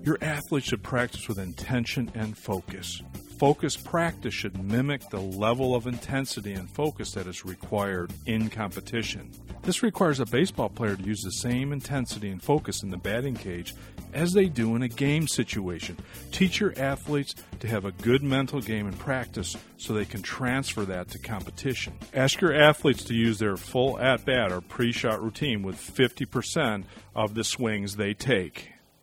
Your athlete should practice with intention and focus. Focused practice should mimic the level of intensity and focus that is required in competition. This requires a baseball player to use the same intensity and focus in the batting cage as they do in a game situation. Teach your athletes to have a good mental game in practice so they can transfer that to competition. Ask your athletes to use their full at-bat or pre-shot routine with 50% of the swings they take.